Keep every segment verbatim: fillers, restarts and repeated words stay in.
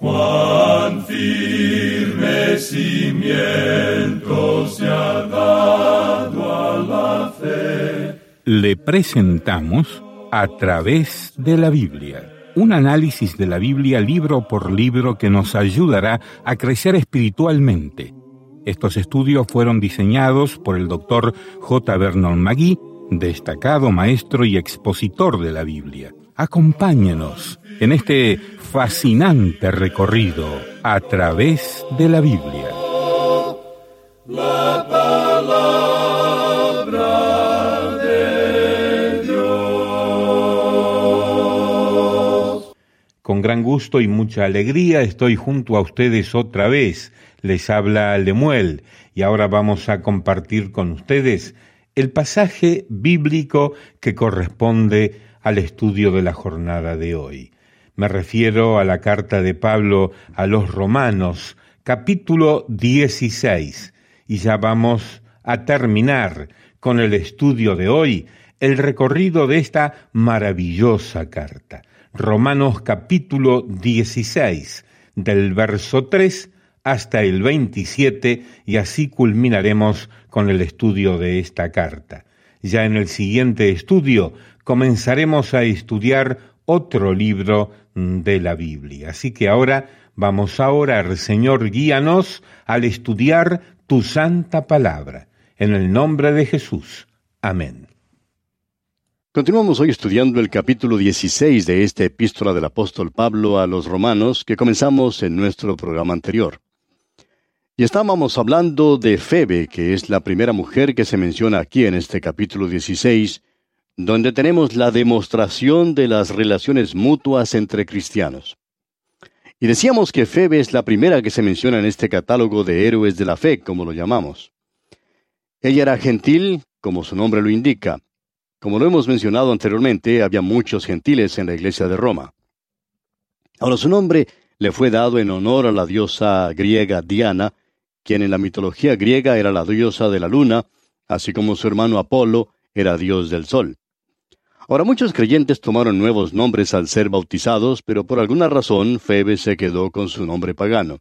Cuán firme cimiento se ha dado a la fe. Le presentamos A través de la Biblia, un análisis de la Biblia libro por libro que nos ayudará a crecer espiritualmente. Estos estudios fueron diseñados por el doctor J. Vernon McGee, destacado maestro y expositor de la Biblia. Acompáñenos en este fascinante recorrido a través de la Biblia. La palabra de Dios. Con gran gusto y mucha alegría estoy junto a ustedes otra vez. Les habla Lemuel y ahora vamos a compartir con ustedes el pasaje bíblico que corresponde al estudio de la jornada de hoy. Me refiero a la carta de Pablo a los Romanos, capítulo dieciséis, y ya vamos a terminar con el estudio de hoy, el recorrido de esta maravillosa carta. Romanos capítulo dieciséis, del verso tres hasta el veintisiete, y así culminaremos con el estudio de esta carta. Ya en el siguiente estudio comenzaremos a estudiar otro libro de la Biblia. Así que ahora vamos a orar. Señor, guíanos al estudiar tu santa palabra. En el nombre de Jesús. Amén. Continuamos hoy estudiando el capítulo dieciséis de esta epístola del apóstol Pablo a los Romanos que comenzamos en nuestro programa anterior. Y estábamos hablando de Febe, que es la primera mujer que se menciona aquí en este capítulo dieciséis, donde tenemos la demostración de las relaciones mutuas entre cristianos. Y decíamos que Febe es la primera que se menciona en este catálogo de héroes de la fe, como lo llamamos. Ella era gentil, como su nombre lo indica. Como lo hemos mencionado anteriormente, había muchos gentiles en la iglesia de Roma. Ahora, su nombre le fue dado en honor a la diosa griega Diana, quien en la mitología griega era la diosa de la luna, así como su hermano Apolo era dios del sol. Ahora, muchos creyentes tomaron nuevos nombres al ser bautizados, pero por alguna razón Febe se quedó con su nombre pagano.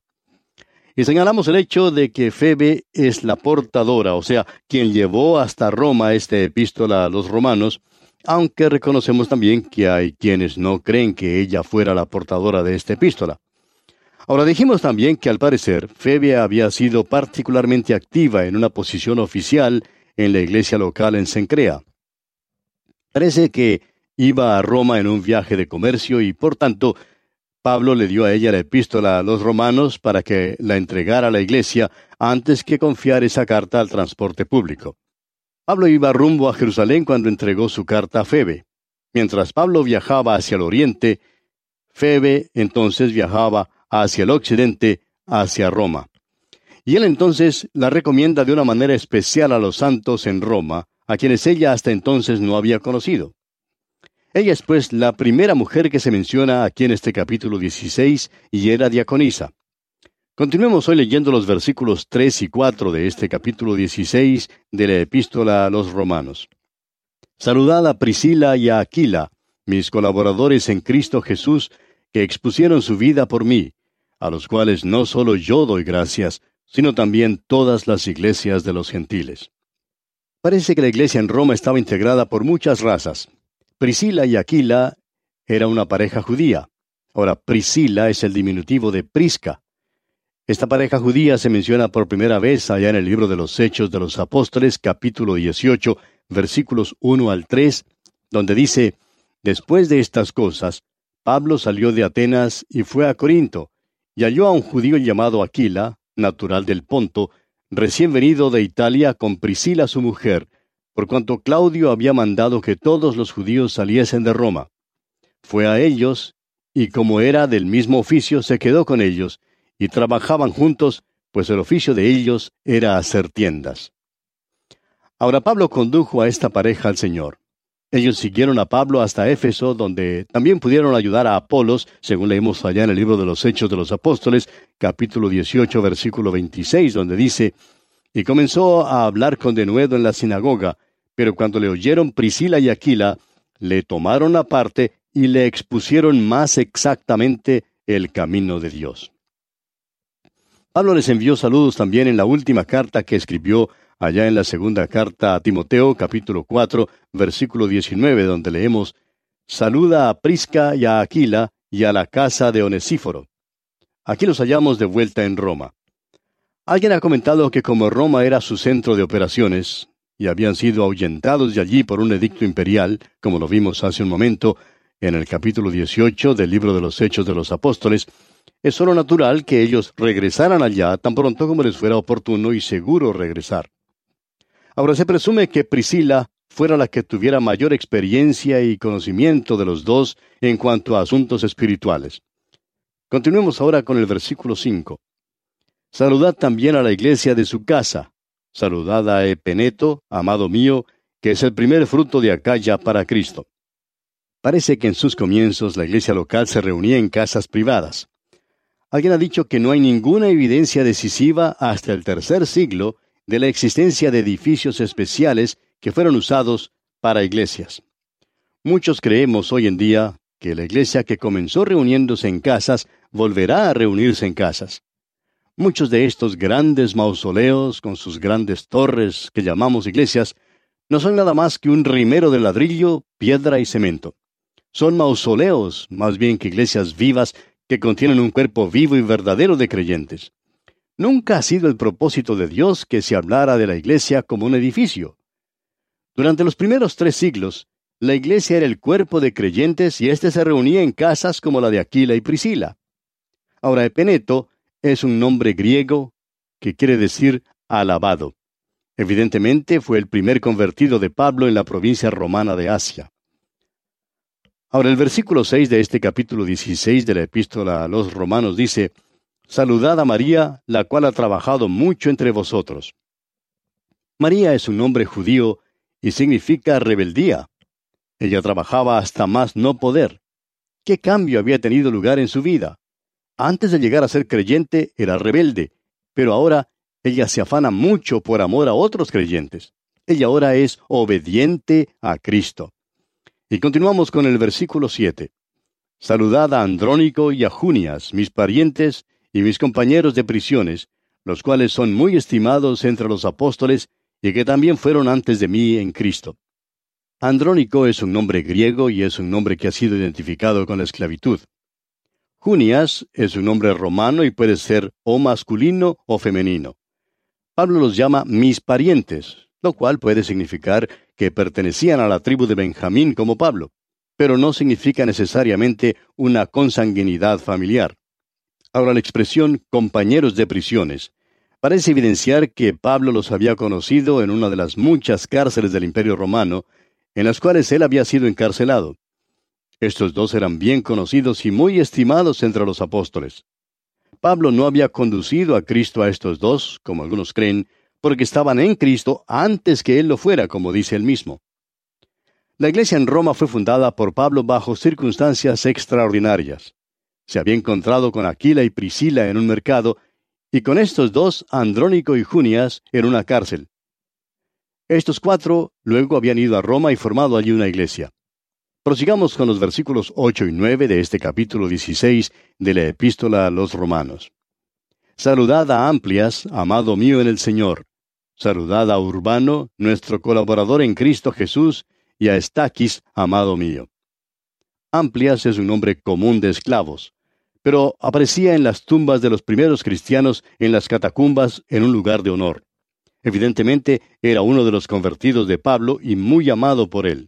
Y señalamos el hecho de que Febe es la portadora, o sea, quien llevó hasta Roma esta epístola a los romanos, aunque reconocemos también que hay quienes no creen que ella fuera la portadora de esta epístola. Ahora, dijimos también que al parecer Febe había sido particularmente activa en una posición oficial en la iglesia local en Cencrea. Parece que iba a Roma en un viaje de comercio y, por tanto, Pablo le dio a ella la epístola a los romanos para que la entregara a la iglesia antes que confiar esa carta al transporte público. Pablo iba rumbo a Jerusalén cuando entregó su carta a Febe. Mientras Pablo viajaba hacia el oriente, Febe entonces viajaba hacia el occidente, hacia Roma. Y él entonces la recomienda de una manera especial a los santos en Roma, a quienes ella hasta entonces no había conocido. Ella es pues la primera mujer que se menciona aquí en este capítulo dieciséis y era diaconisa. Continuemos hoy leyendo los versículos tres y cuatro de este capítulo dieciséis de la epístola a los Romanos. Saludad a Priscila y a Aquila, mis colaboradores en Cristo Jesús, que expusieron su vida por mí, a los cuales no solo yo doy gracias, sino también todas las iglesias de los gentiles. Parece que la iglesia en Roma estaba integrada por muchas razas. Priscila y Aquila era una pareja judía. Ahora, Priscila es el diminutivo de Prisca. Esta pareja judía se menciona por primera vez allá en el libro de los Hechos de los Apóstoles, capítulo dieciocho, versículos uno al tres, donde dice: Después de estas cosas, Pablo salió de Atenas y fue a Corinto, y halló a un judío llamado Aquila, natural del Ponto, recién venido de Italia con Priscila su mujer, por cuanto Claudio había mandado que todos los judíos saliesen de Roma. Fue a ellos, y como era del mismo oficio, se quedó con ellos, y trabajaban juntos, pues el oficio de ellos era hacer tiendas. Ahora Pablo condujo a esta pareja al Señor. Ellos siguieron a Pablo hasta Éfeso, donde también pudieron ayudar a Apolos, según leemos allá en el libro de los Hechos de los Apóstoles, capítulo dieciocho, versículo veintiséis, donde dice: Y comenzó a hablar con denuedo en la sinagoga, pero cuando le oyeron Priscila y Aquila, le tomaron aparte y le expusieron más exactamente el camino de Dios. Pablo les envió saludos también en la última carta que escribió allá en la segunda carta a Timoteo, capítulo cuatro, versículo diecinueve, donde leemos: Saluda a Prisca y a Aquila y a la casa de Onesíforo. Aquí los hallamos de vuelta en Roma. Alguien ha comentado que como Roma era su centro de operaciones, y habían sido ahuyentados de allí por un edicto imperial, como lo vimos hace un momento en el capítulo dieciocho del libro de los Hechos de los Apóstoles, es solo natural que ellos regresaran allá tan pronto como les fuera oportuno y seguro regresar. Ahora se presume que Priscila fuera la que tuviera mayor experiencia y conocimiento de los dos en cuanto a asuntos espirituales. Continuemos ahora con el versículo cinco. Saludad también a la iglesia de su casa. Saludad a Epeneto, amado mío, que es el primer fruto de Acaya para Cristo. Parece que en sus comienzos la iglesia local se reunía en casas privadas. Alguien ha dicho que no hay ninguna evidencia decisiva hasta el tercer siglo de la existencia de edificios especiales que fueron usados para iglesias. Muchos creemos hoy en día que la iglesia que comenzó reuniéndose en casas volverá a reunirse en casas. Muchos de estos grandes mausoleos con sus grandes torres que llamamos iglesias no son nada más que un rimero de ladrillo, piedra y cemento. Son mausoleos más bien que iglesias vivas que contienen un cuerpo vivo y verdadero de creyentes. Nunca ha sido el propósito de Dios que se hablara de la iglesia como un edificio. Durante los primeros tres siglos, la iglesia era el cuerpo de creyentes y éste se reunía en casas como la de Aquila y Priscila. Ahora, Epeneto es un nombre griego que quiere decir alabado. Evidentemente fue el primer convertido de Pablo en la provincia romana de Asia. Ahora el versículo seis de este capítulo dieciséis de la epístola a los Romanos dice: Saludad a María, la cual ha trabajado mucho entre vosotros. María es un nombre judío y significa rebeldía. Ella trabajaba hasta más no poder. ¿Qué cambio había tenido lugar en su vida? Antes de llegar a ser creyente era rebelde, pero ahora ella se afana mucho por amor a otros creyentes. Ella ahora es obediente a Cristo. Y continuamos con el versículo siete. Saludad a Andrónico y a Junias, mis parientes y mis compañeros de prisiones, los cuales son muy estimados entre los apóstoles y que también fueron antes de mí en Cristo. Andrónico es un nombre griego y es un nombre que ha sido identificado con la esclavitud. Junias es un nombre romano y puede ser o masculino o femenino. Pablo los llama mis parientes, lo cual puede significar que pertenecían a la tribu de Benjamín como Pablo, pero no significa necesariamente una consanguinidad familiar. Ahora la expresión compañeros de prisiones parece evidenciar que Pablo los había conocido en una de las muchas cárceles del Imperio Romano, en las cuales él había sido encarcelado. Estos dos eran bien conocidos y muy estimados entre los apóstoles. Pablo no había conducido a Cristo a estos dos, como algunos creen, porque estaban en Cristo antes que él lo fuera, como dice él mismo. La iglesia en Roma fue fundada por Pablo bajo circunstancias extraordinarias. Se había encontrado con Aquila y Priscila en un mercado, y con estos dos, Andrónico y Junias, en una cárcel. Estos cuatro luego habían ido a Roma y formado allí una iglesia. Prosigamos con los versículos ocho y nueve de este capítulo dieciséis de la epístola a los Romanos. Saludad a Amplias, amado mío en el Señor. Saludad a Urbano, nuestro colaborador en Cristo Jesús, y a Estaquis, amado mío. Amplias es un nombre común de esclavos, pero aparecía en las tumbas de los primeros cristianos en las catacumbas en un lugar de honor. Evidentemente era uno de los convertidos de Pablo y muy amado por él.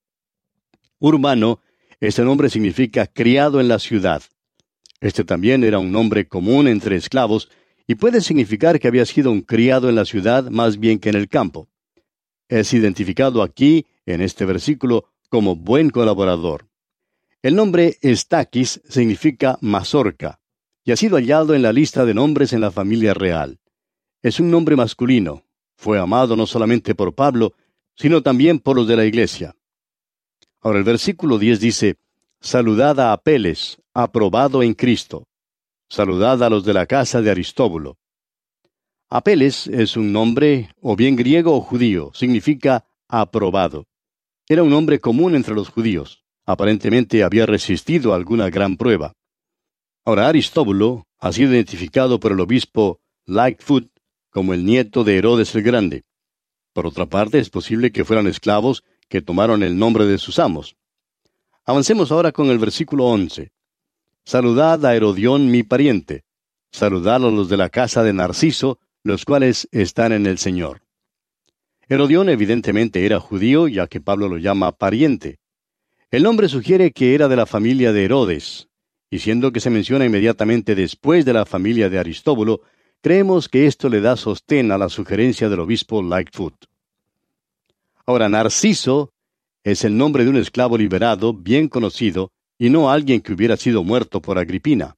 Urbano, este nombre significa criado en la ciudad. Este también era un nombre común entre esclavos y puede significar que había sido un criado en la ciudad más bien que en el campo. Es identificado aquí, en este versículo, como buen colaborador. El nombre Estaquis significa mazorca y ha sido hallado en la lista de nombres en la familia real. Es un nombre masculino. Fue amado no solamente por Pablo, sino también por los de la iglesia. Ahora el versículo diez dice: Saludad a Apeles, aprobado en Cristo. Saludad a los de la casa de Aristóbulo. Apeles es un nombre, o bien griego o judío, significa aprobado. Era un nombre común entre los judíos. Aparentemente había resistido a alguna gran prueba. Ahora, Aristóbulo ha sido identificado por el obispo Lightfoot como el nieto de Herodes el Grande. Por otra parte, es posible que fueran esclavos que tomaron el nombre de sus amos. Avancemos ahora con el versículo once. Saludad a Herodión mi pariente. Saludad a los de la casa de Narciso, los cuales están en el Señor. Herodión evidentemente era judío, ya que Pablo lo llama pariente. El nombre sugiere que era de la familia de Herodes, y siendo que se menciona inmediatamente después de la familia de Aristóbulo, creemos que esto le da sostén a la sugerencia del obispo Lightfoot. Ahora, Narciso es el nombre de un esclavo liberado, bien conocido, y no alguien que hubiera sido muerto por Agripina.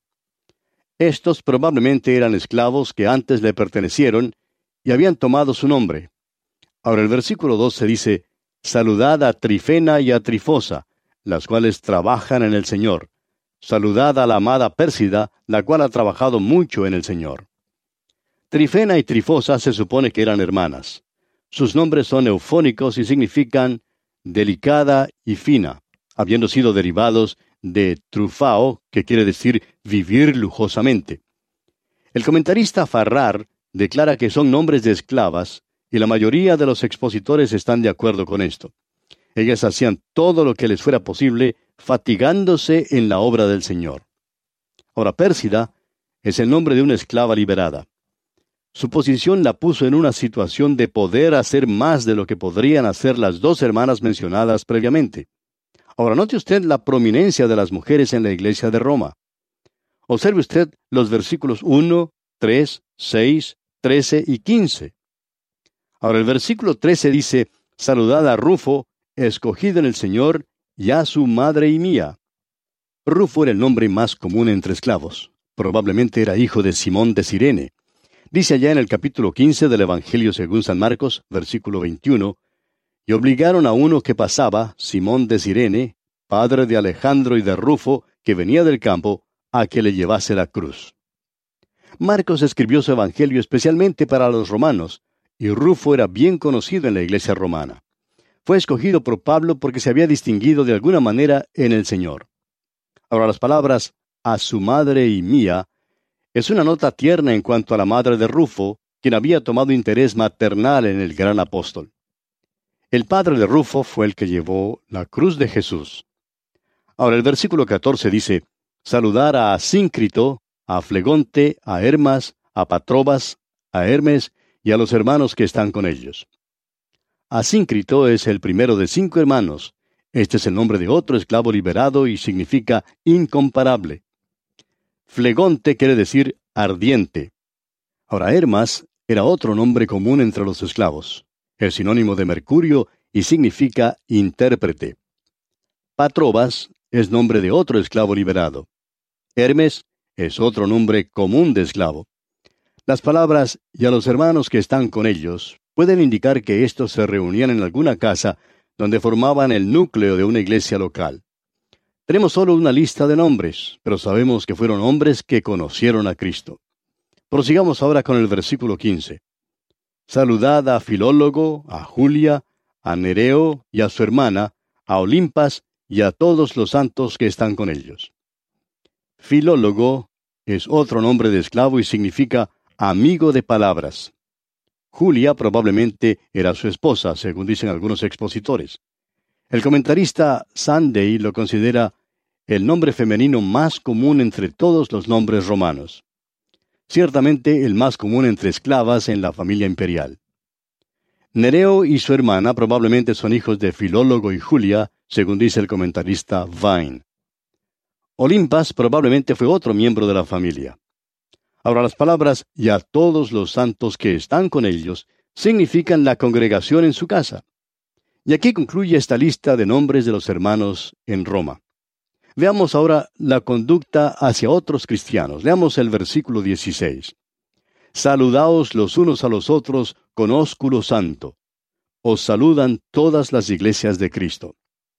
Estos probablemente eran esclavos que antes le pertenecieron y habían tomado su nombre. Ahora el versículo doce dice, saludad a Trifena y a Trifosa, las cuales trabajan en el Señor. Saludad a la amada Pérsida, la cual ha trabajado mucho en el Señor. Trifena y Trifosa se supone que eran hermanas. Sus nombres son eufónicos y significan delicada y fina, habiendo sido derivados de trufao, que quiere decir vivir lujosamente. El comentarista Farrar declara que son nombres de esclavas, y la mayoría de los expositores están de acuerdo con esto. Ellas hacían todo lo que les fuera posible, fatigándose en la obra del Señor. Ahora, Pérsida es el nombre de una esclava liberada. Su posición la puso en una situación de poder hacer más de lo que podrían hacer las dos hermanas mencionadas previamente. Ahora, note usted la prominencia de las mujeres en la iglesia de Roma. Observe usted los versículos uno, tres, seis, trece y quince. Ahora, el versículo trece dice, saludad a Rufo, escogido en el Señor, y a su madre y mía. Rufo era el nombre más común entre esclavos. Probablemente era hijo de Simón de Cirene. Dice allá en el capítulo quince del Evangelio según San Marcos, versículo veintiuno, y obligaron a uno que pasaba, Simón de Cirene, padre de Alejandro y de Rufo, que venía del campo, a que le llevase la cruz. Marcos escribió su Evangelio especialmente para los romanos, y Rufo era bien conocido en la iglesia romana. Fue escogido por Pablo porque se había distinguido de alguna manera en el Señor. Ahora, las palabras a su madre y mía es una nota tierna en cuanto a la madre de Rufo, quien había tomado interés maternal en el gran apóstol. El padre de Rufo fue el que llevó la cruz de Jesús. Ahora el versículo catorce dice, saludar a Asíncrito, a Flegonte, a Hermas, a Patrobas, a Hermes y a los hermanos que están con ellos. Asíncrito es el primero de cinco hermanos. Este es el nombre de otro esclavo liberado y significa incomparable. Flegonte quiere decir ardiente. Ahora, Hermas era otro nombre común entre los esclavos. Es sinónimo de Mercurio y significa intérprete. Patrobas es nombre de otro esclavo liberado. Hermes es otro nombre común de esclavo. Las palabras y a los hermanos que están con ellos pueden indicar que éstos se reunían en alguna casa donde formaban el núcleo de una iglesia local. Tenemos solo una lista de nombres, pero sabemos que fueron hombres que conocieron a Cristo. Prosigamos ahora con el versículo quince. Saludad a Filólogo, a Julia, a Nereo y a su hermana, a Olimpas y a todos los santos que están con ellos. Filólogo es otro nombre de esclavo y significa amigo de palabras. Julia probablemente era su esposa, según dicen algunos expositores. El comentarista Sunday lo considera el nombre femenino más común entre todos los nombres romanos. Ciertamente el más común entre esclavas en la familia imperial. Nereo y su hermana probablemente son hijos de Filólogo y Julia, según dice el comentarista Vine. Olimpas probablemente fue otro miembro de la familia. Ahora las palabras y a todos los santos que están con ellos significan la congregación en su casa. Y aquí concluye esta lista de nombres de los hermanos en Roma. Veamos ahora la conducta hacia otros cristianos. Leamos el versículo dieciséis. Saludaos los unos a los otros con ósculo santo. Os saludan todas las iglesias de Cristo.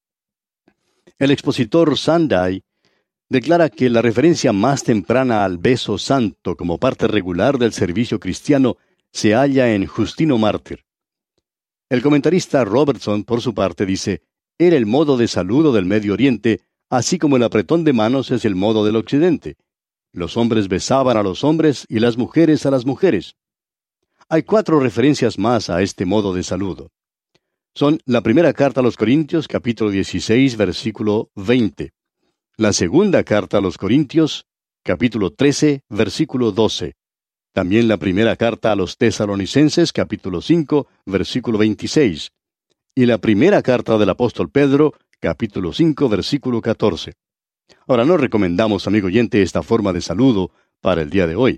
El expositor Sunday declara que la referencia más temprana al beso santo como parte regular del servicio cristiano se halla en Justino Mártir. El comentarista Robertson, por su parte, dice, era el modo de saludo del Medio Oriente, así como el apretón de manos es el modo del Occidente. Los hombres besaban a los hombres y las mujeres a las mujeres. Hay cuatro referencias más a este modo de saludo. Son la primera carta a los Corintios, capítulo dieciséis, versículo veinte. La segunda carta a los Corintios, capítulo trece, versículo doce. También la primera carta a los Tesalonicenses, capítulo cinco, versículo veintiséis. Y la primera carta del apóstol Pedro, capítulo cinco, versículo catorce. Ahora, no recomendamos, amigo oyente, esta forma de saludo para el día de hoy.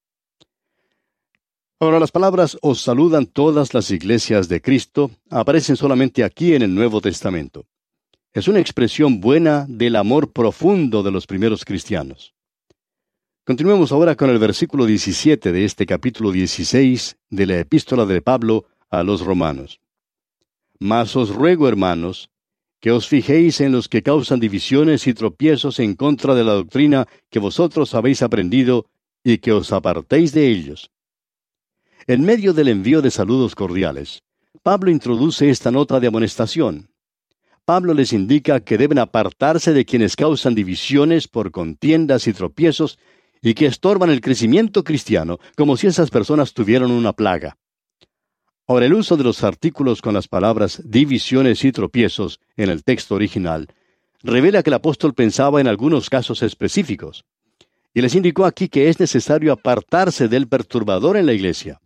Ahora, las palabras "os saludan todas las iglesias de Cristo" aparecen solamente aquí en el Nuevo Testamento. Es una expresión buena del amor profundo de los primeros cristianos. Continuemos ahora con el versículo diecisiete de este capítulo dieciséis de la epístola de Pablo a los Romanos. Mas os ruego, hermanos, que os fijéis en los que causan divisiones y tropiezos en contra de la doctrina que vosotros habéis aprendido, y que os apartéis de ellos. En medio del envío de saludos cordiales, Pablo introduce esta nota de amonestación. Pablo les indica que deben apartarse de quienes causan divisiones por contiendas y tropiezos y que estorban el crecimiento cristiano, como si esas personas tuvieran una plaga. Ahora, el uso de los artículos con las palabras divisiones y tropiezos en el texto original revela que el apóstol pensaba en algunos casos específicos, y les indicó aquí que es necesario apartarse del perturbador en la iglesia.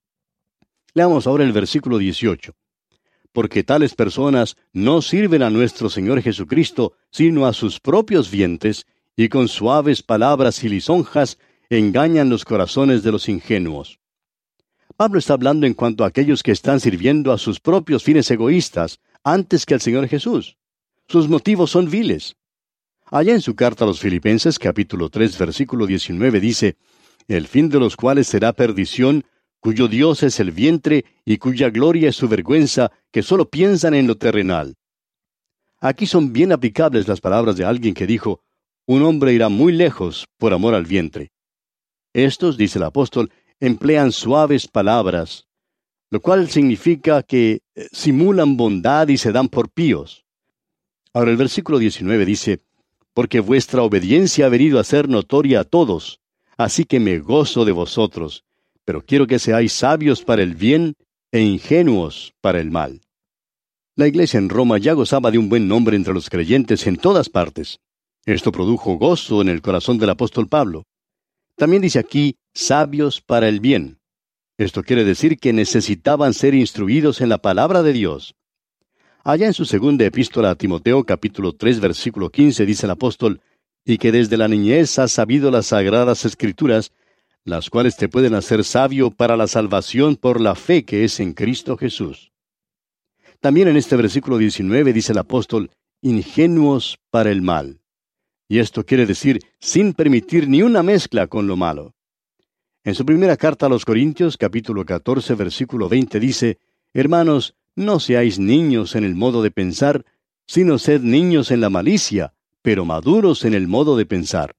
Leamos ahora el versículo dieciocho. Porque tales personas no sirven a nuestro Señor Jesucristo, sino a sus propios vientres, y con suaves palabras y lisonjas engañan los corazones de los ingenuos. Pablo está hablando en cuanto a aquellos que están sirviendo a sus propios fines egoístas antes que al Señor Jesús. Sus motivos son viles. Allá en su carta a los Filipenses, capítulo tres, versículo diecinueve, dice: el fin de los cuales será perdición, cuyo Dios es el vientre y cuya gloria es su vergüenza, que solo piensan en lo terrenal. Aquí son bien aplicables las palabras de alguien que dijo: un hombre irá muy lejos por amor al vientre. Estos, dice el apóstol, emplean suaves palabras, lo cual significa que simulan bondad y se dan por píos. Ahora el versículo diecinueve dice: porque vuestra obediencia ha venido a ser notoria a todos, así que me gozo de vosotros, pero quiero que seáis sabios para el bien e ingenuos para el mal. La iglesia en Roma ya gozaba de un buen nombre entre los creyentes en todas partes. Esto produjo gozo en el corazón del apóstol Pablo. También dice aquí, sabios para el bien. Esto quiere decir que necesitaban ser instruidos en la palabra de Dios. Allá en su segunda epístola a Timoteo, capítulo tres, versículo quince, dice el apóstol: y que desde la niñez has sabido las sagradas escrituras, las cuales te pueden hacer sabio para la salvación por la fe que es en Cristo Jesús. También en este versículo diecinueve dice el apóstol: ingenuos para el mal. Y esto quiere decir sin permitir ni una mezcla con lo malo. En su primera carta a los Corintios, capítulo catorce, versículo veinte, dice: hermanos, no seáis niños en el modo de pensar, sino sed niños en la malicia, pero maduros en el modo de pensar.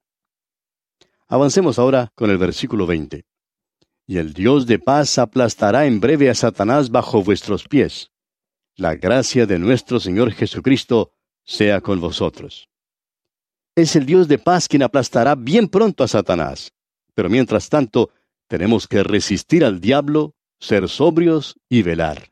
Avancemos ahora con el versículo veinte. Y el Dios de paz aplastará en breve a Satanás bajo vuestros pies. La gracia de nuestro Señor Jesucristo sea con vosotros. Es el Dios de paz quien aplastará bien pronto a Satanás. Pero mientras tanto, tenemos que resistir al diablo, ser sobrios y velar.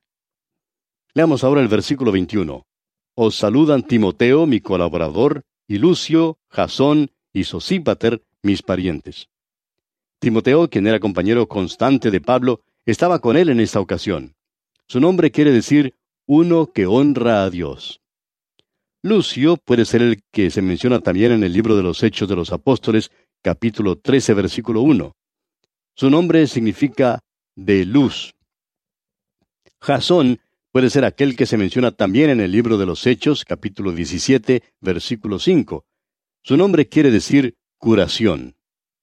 Leamos ahora el versículo veintiuno. Os saludan Timoteo, mi colaborador, y Lucio, Jasón y Sosípater, mis parientes. Timoteo, quien era compañero constante de Pablo, estaba con él en esta ocasión. Su nombre quiere decir uno que honra a Dios. Lucio puede ser el que se menciona también en el libro de los Hechos de los Apóstoles, capítulo trece, versículo uno. Su nombre significa de luz. Jasón puede ser aquel que se menciona también en el libro de los Hechos, capítulo diecisiete, versículo cinco. Su nombre quiere decir curación.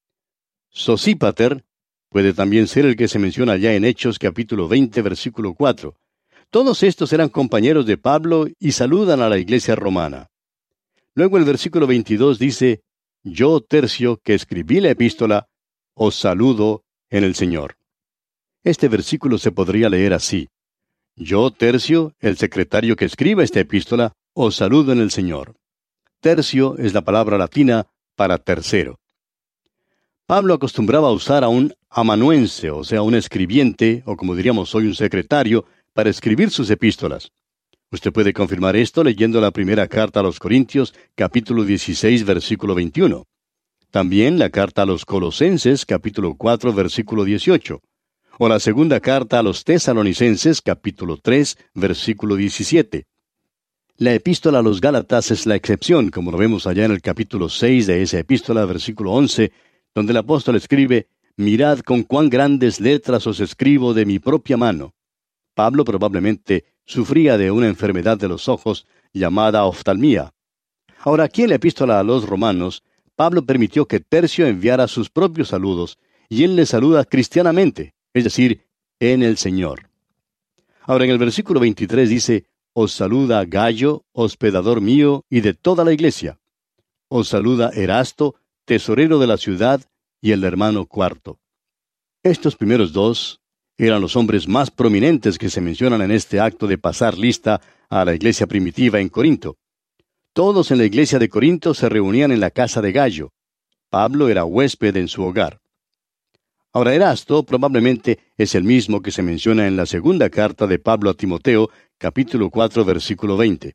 Sosípater puede también ser el que se menciona allá en Hechos, capítulo veinte, versículo cuatro. Todos estos eran compañeros de Pablo y saludan a la iglesia romana. Luego el versículo veintidós dice: yo, Tercio, que escribí la epístola, os saludo en el Señor. Este versículo se podría leer así: yo, Tercio, el secretario que escribe esta epístola, os saludo en el Señor. Tercio es la palabra latina para tercero. Pablo acostumbraba a usar a un amanuense, o sea, un escribiente, o como diríamos hoy un secretario, para escribir sus epístolas. Usted puede confirmar esto leyendo la primera carta a los Corintios, capítulo dieciséis, versículo veintiuno. También la carta a los Colosenses, capítulo cuatro, versículo dieciocho. O la segunda carta a los Tesalonicenses, capítulo tres, versículo diecisiete. La epístola a los Gálatas es la excepción, como lo vemos allá en el capítulo seis de esa epístola, versículo once, donde el apóstol escribe: «Mirad con cuán grandes letras os escribo de mi propia mano». Pablo probablemente sufría de una enfermedad de los ojos llamada oftalmía. Ahora, aquí en la epístola a los Romanos, Pablo permitió que Tercio enviara sus propios saludos, y él le saluda cristianamente, es decir, en el Señor. Ahora, en el versículo veintitrés dice: «Os saluda Gayo, hospedador mío, y de toda la iglesia. Os saluda Erasto, tesorero de la ciudad, y el hermano Cuarto». Estos primeros dos eran los hombres más prominentes que se mencionan en este acto de pasar lista a la iglesia primitiva en Corinto. Todos en la iglesia de Corinto se reunían en la casa de Gayo. Pablo era huésped en su hogar. Ahora, Erasto probablemente es el mismo que se menciona en la segunda carta de Pablo a Timoteo, capítulo cuatro, versículo veinte.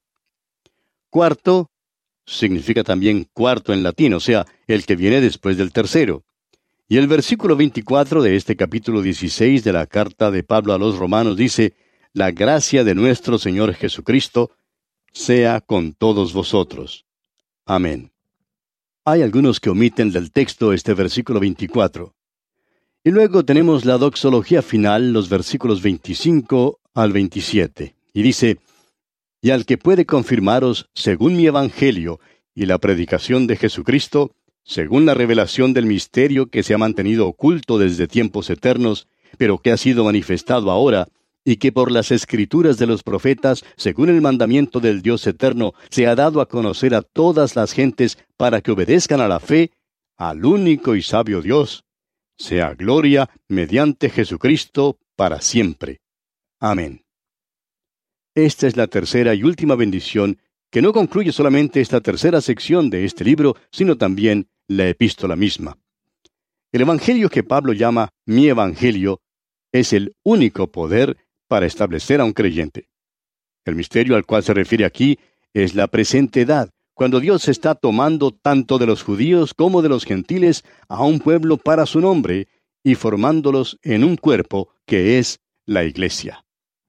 Cuarto significa también cuarto en latín, o sea, el que viene después del tercero. Y el versículo veinticuatro de este capítulo dieciséis de la carta de Pablo a los Romanos dice: «La gracia de nuestro Señor Jesucristo sea con todos vosotros. Amén». Hay algunos que omiten del texto este versículo veinticuatro. Y luego tenemos la doxología final, los versículos veinticinco al veintisiete. Y dice: «Y al que puede confirmaros según mi evangelio y la predicación de Jesucristo, según la revelación del misterio que se ha mantenido oculto desde tiempos eternos, pero que ha sido manifestado ahora, y que por las escrituras de los profetas, según el mandamiento del Dios eterno, se ha dado a conocer a todas las gentes para que obedezcan a la fe, al único y sabio Dios, sea gloria mediante Jesucristo para siempre. Amén». Esta es la tercera y última bendición, que no concluye solamente esta tercera sección de este libro, sino también la epístola misma. El evangelio que Pablo llama mi evangelio es el único poder para establecer a un creyente. El misterio al cual se refiere aquí es la presente edad, cuando Dios está tomando tanto de los judíos como de los gentiles a un pueblo para su nombre y formándolos en un cuerpo que es la iglesia.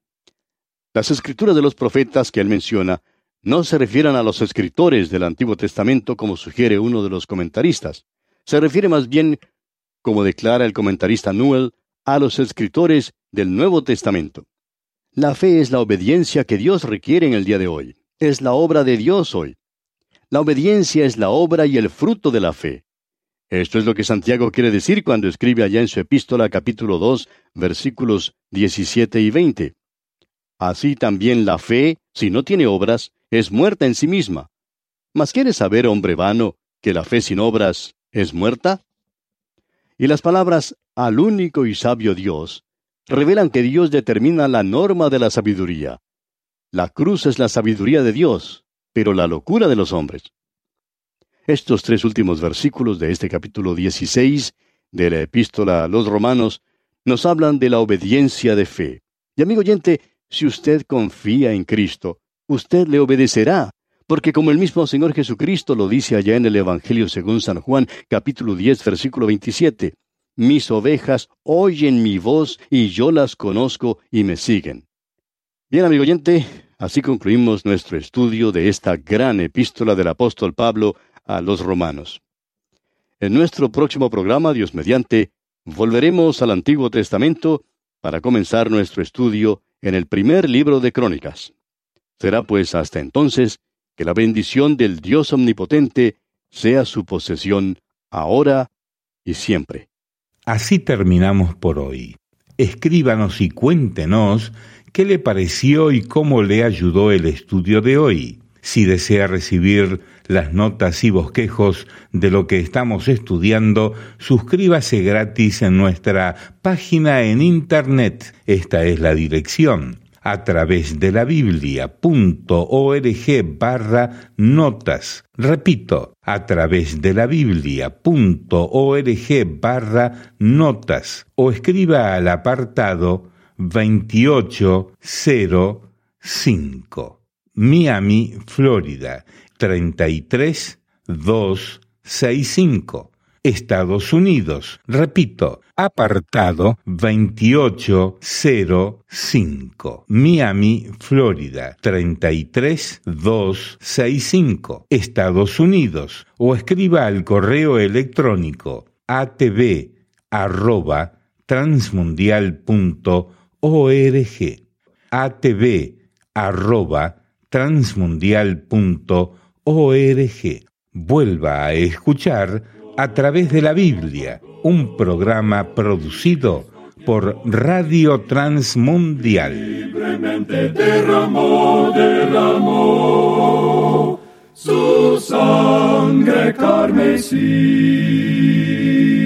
Las escrituras de los profetas que él menciona no se refieren a los escritores del Antiguo Testamento como sugiere uno de los comentaristas. Se refiere más bien, como declara el comentarista Newell, a los escritores del Nuevo Testamento. La fe es la obediencia que Dios requiere en el día de hoy. Es la obra de Dios hoy. La obediencia es la obra y el fruto de la fe. Esto es lo que Santiago quiere decir cuando escribe allá en su epístola capítulo dos, versículos diecisiete y veinte. Así también la fe, si no tiene obras, es muerta en sí misma. ¿Mas quieres saber, hombre vano, que la fe sin obras es muerta? Y las palabras «al único y sabio Dios» revelan que Dios determina la norma de la sabiduría. La cruz es la sabiduría de Dios, pero la locura de los hombres. Estos tres últimos versículos de este capítulo dieciséis de la epístola a los Romanos nos hablan de la obediencia de fe. Y amigo oyente, si usted confía en Cristo, usted le obedecerá, porque como el mismo Señor Jesucristo lo dice allá en el Evangelio según San Juan, capítulo diez, versículo veintisiete, «Mis ovejas oyen mi voz, y yo las conozco y me siguen». Bien, amigo oyente, así concluimos nuestro estudio de esta gran epístola del apóstol Pablo a los Romanos. En nuestro próximo programa, Dios mediante, volveremos al Antiguo Testamento para comenzar nuestro estudio en el primer libro de Crónicas. Será pues hasta entonces que la bendición del Dios Omnipotente sea su posesión ahora y siempre. Así terminamos por hoy. Escríbanos y cuéntenos qué le pareció y cómo le ayudó el estudio de hoy. Si desea recibir las notas y bosquejos de lo que estamos estudiando, suscríbase gratis en nuestra página en internet. Esta es la dirección: a través de la biblia.org barra notas. Repito, a través de la biblia.org barra notas o escriba al apartado veintiocho cero cinco, Miami, Florida, treinta y tres mil doscientos sesenta y cinco. Estados Unidos. Repito, apartado veintiocho cero cinco, Miami, Florida, treinta y tres mil doscientos sesenta y cinco, Estados Unidos, o escriba al correo electrónico atv arroba transmundial punto org, atv arroba transmundial punto org. Vuelva a escuchar A través de la Biblia, un programa producido por Radio Transmundial. Libremente derramó, derramó su sangre carmesí.